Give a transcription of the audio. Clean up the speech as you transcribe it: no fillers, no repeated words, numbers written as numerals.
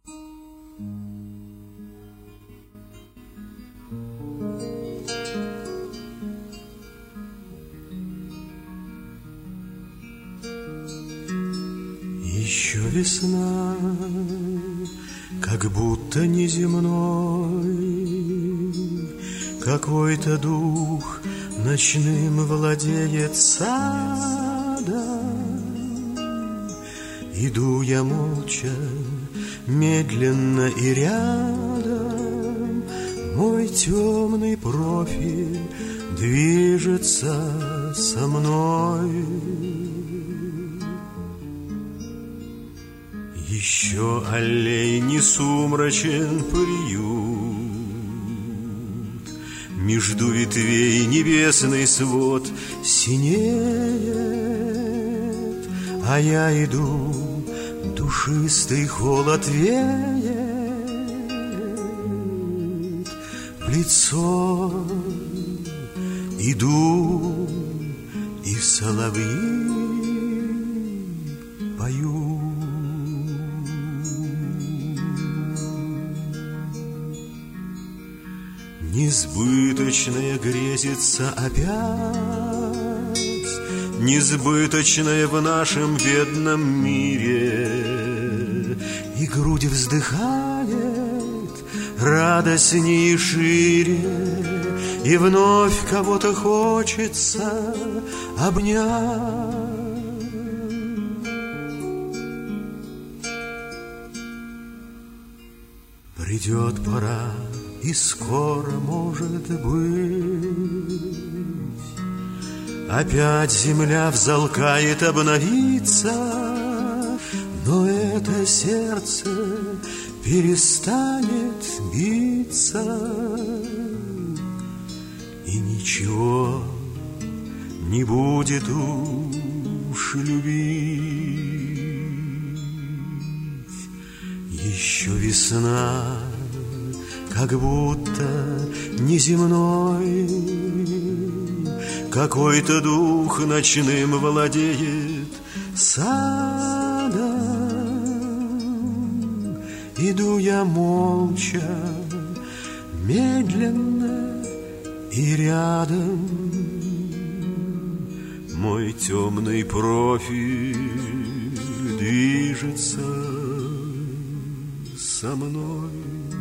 Еще весна, как будто неземной, какой-то дух ночным владеет садом. Иду я молча, медленно и рядом мой темный профиль движется со мной. Еще аллей не сумрачен приют, между ветвей небесный свод синеет, а я иду, душистый холод веет в лицо. Иду, и соловьи поют. Несбыточное грезится опять, несбыточное в нашем бедном мире, и грудь вздыхает радостней и шире, и вновь кого-то хочется обнять. Придет пора, и скоро, может быть, опять земля взалкает обновиться, но это сердце перестанет биться, и ничего не будет уж любить. Еще весна, как будто неземной, какой-то дух ночным владеет садом. Иду я молча, медленно и рядом мой темный профиль движется со мной.